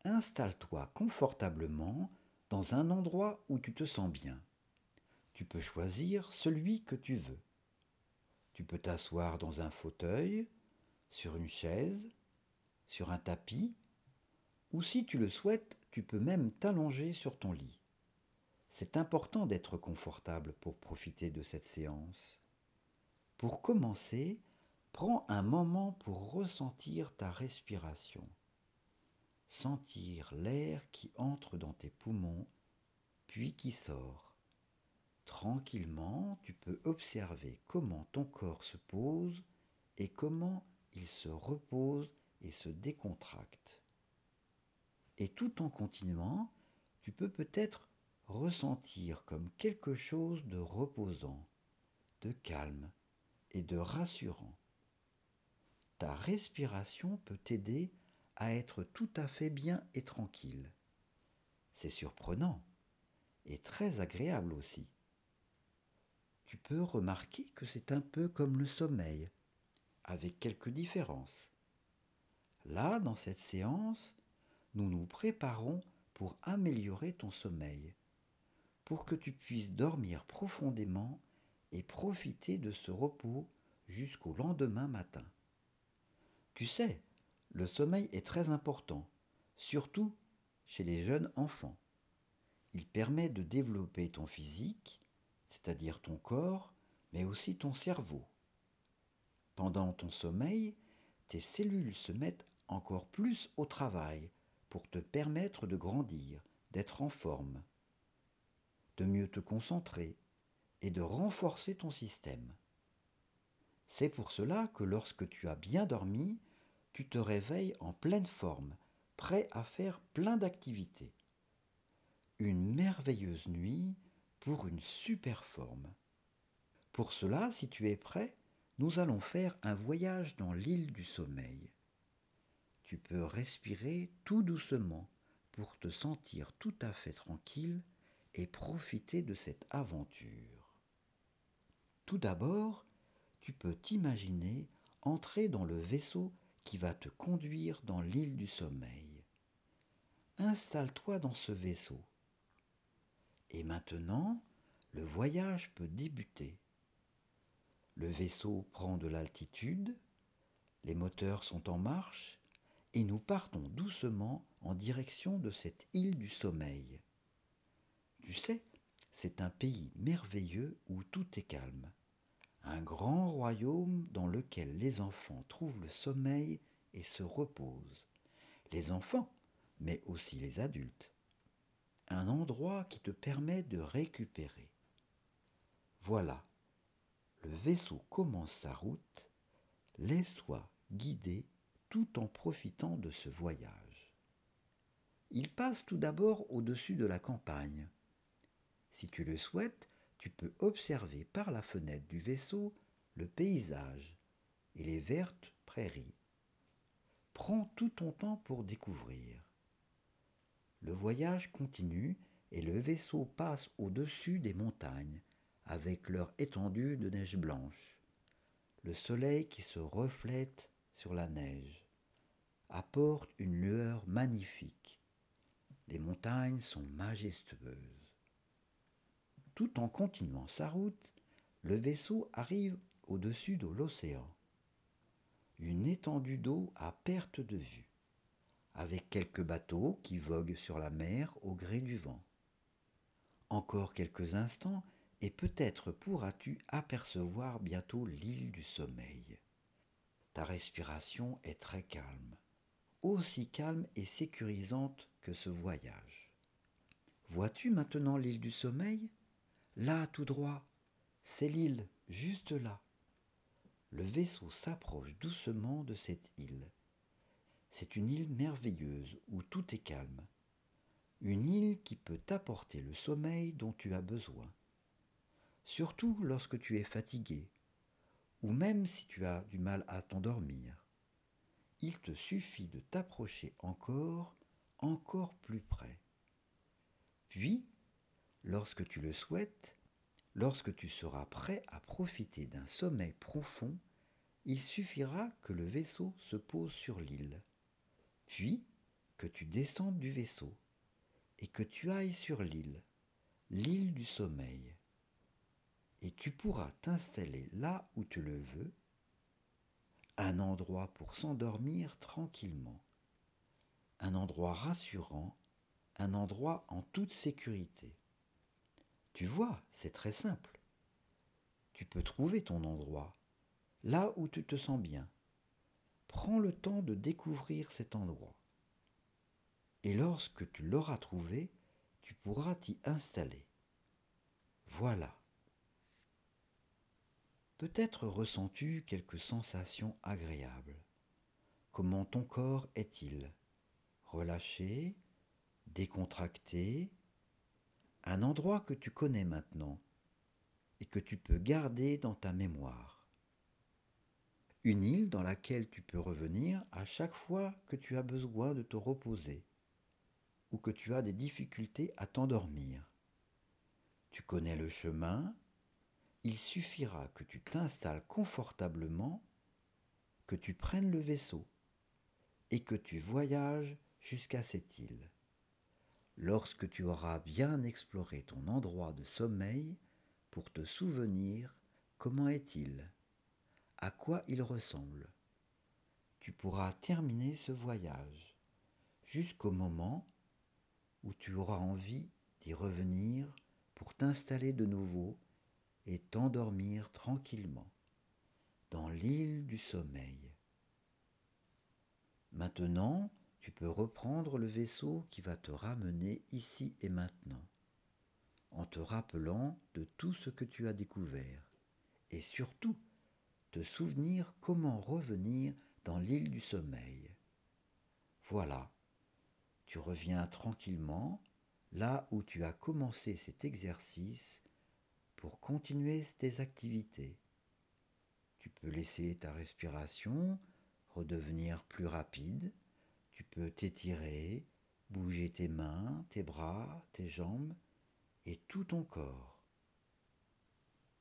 Installe-toi confortablement dans un endroit où tu te sens bien. Tu peux choisir celui que tu veux. Tu peux t'asseoir dans un fauteuil, sur une chaise, sur un tapis, ou si tu le souhaites, tu peux même t'allonger sur ton lit. C'est important d'être confortable pour profiter de cette séance. Pour commencer, prends un moment pour ressentir ta respiration. Sentir l'air qui entre dans tes poumons, puis qui sort. Tranquillement, tu peux observer comment ton corps se pose et comment il se repose et se décontracte. Et tout en continuant, tu peux peut-être ressentir comme quelque chose de reposant, de calme et de rassurant. Ta respiration peut t'aider à être tout à fait bien et tranquille. C'est surprenant et très agréable aussi. Tu peux remarquer que c'est un peu comme le sommeil, avec quelques différences. Là, dans cette séance, nous nous préparons pour améliorer ton sommeil, pour que tu puisses dormir profondément et profiter de ce repos jusqu'au lendemain matin. Tu sais, le sommeil est très important, surtout chez les jeunes enfants. Il permet de développer ton physique, c'est-à-dire ton corps, mais aussi ton cerveau. Pendant ton sommeil, tes cellules se mettent encore plus au travail pour te permettre de grandir, d'être en forme, de mieux te concentrer et de renforcer ton système. C'est pour cela que lorsque tu as bien dormi, tu te réveilles en pleine forme, prêt à faire plein d'activités. Une merveilleuse nuit pour une super forme. Pour cela, si tu es prêt, nous allons faire un voyage dans l'île du sommeil. Tu peux respirer tout doucement pour te sentir tout à fait tranquille et profiter de cette aventure. Tout d'abord, tu peux t'imaginer entrer dans le vaisseau qui va te conduire dans l'île du sommeil. Installe-toi dans ce vaisseau. Et maintenant, le voyage peut débuter. Le vaisseau prend de l'altitude, les moteurs sont en marche et nous partons doucement en direction de cette île du sommeil. Tu sais, c'est un pays merveilleux où tout est calme. Un grand royaume dans lequel les enfants trouvent le sommeil et se reposent. Les enfants, mais aussi les adultes. Un endroit qui te permet de récupérer. Voilà, le vaisseau commence sa route. Laisse-toi guider tout en profitant de ce voyage. Il passe tout d'abord au-dessus de la campagne. Si tu le souhaites, tu peux observer par la fenêtre du vaisseau le paysage et les vertes prairies. Prends tout ton temps pour découvrir. Le voyage continue et le vaisseau passe au-dessus des montagnes avec leur étendue de neige blanche. Le soleil qui se reflète sur la neige apporte une lueur magnifique. Les montagnes sont majestueuses. Tout en continuant sa route, le vaisseau arrive au-dessus de l'océan. Une étendue d'eau à perte de vue, avec quelques bateaux qui voguent sur la mer au gré du vent. Encore quelques instants et peut-être pourras-tu apercevoir bientôt l'île du sommeil. Ta respiration est très calme, aussi calme et sécurisante que ce voyage. Vois-tu maintenant l'île du sommeil ? Là, tout droit, c'est l'île, juste là. Le vaisseau s'approche doucement de cette île. C'est une île merveilleuse où tout est calme. Une île qui peut t'apporter le sommeil dont tu as besoin. Surtout lorsque tu es fatigué, ou même si tu as du mal à t'endormir. Il te suffit de t'approcher encore plus près. Puis, lorsque tu le souhaites, lorsque tu seras prêt à profiter d'un sommeil profond, il suffira que le vaisseau se pose sur l'île. Puis, que tu descendes du vaisseau et que tu ailles sur l'île du sommeil. Et tu pourras t'installer là où tu le veux, un endroit pour s'endormir tranquillement, un endroit rassurant, un endroit en toute sécurité. Tu vois, c'est très simple. Tu peux trouver ton endroit, là où tu te sens bien. Prends le temps de découvrir cet endroit. Et lorsque tu l'auras trouvé, tu pourras t'y installer. Voilà. Peut-être ressens-tu quelques sensations agréables. Comment ton corps est-il? Relâché, décontracté? Un endroit que tu connais maintenant et que tu peux garder dans ta mémoire. Une île dans laquelle tu peux revenir à chaque fois que tu as besoin de te reposer ou que tu as des difficultés à t'endormir. Tu connais le chemin, il suffira que tu t'installes confortablement, que tu prennes le vaisseau et que tu voyages jusqu'à cette île. Lorsque tu auras bien exploré ton endroit de sommeil pour te souvenir comment est-il, à quoi il ressemble, tu pourras terminer ce voyage jusqu'au moment où tu auras envie d'y revenir pour t'installer de nouveau et t'endormir tranquillement dans l'île du sommeil. Maintenant, tu peux reprendre le vaisseau qui va te ramener ici et maintenant, en te rappelant de tout ce que tu as découvert, et surtout te souvenir comment revenir dans l'île du sommeil. Voilà, tu reviens tranquillement là où tu as commencé cet exercice pour continuer tes activités. Tu peux laisser ta respiration redevenir plus rapide. Tu peux t'étirer, bouger tes mains, tes bras, tes jambes et tout ton corps.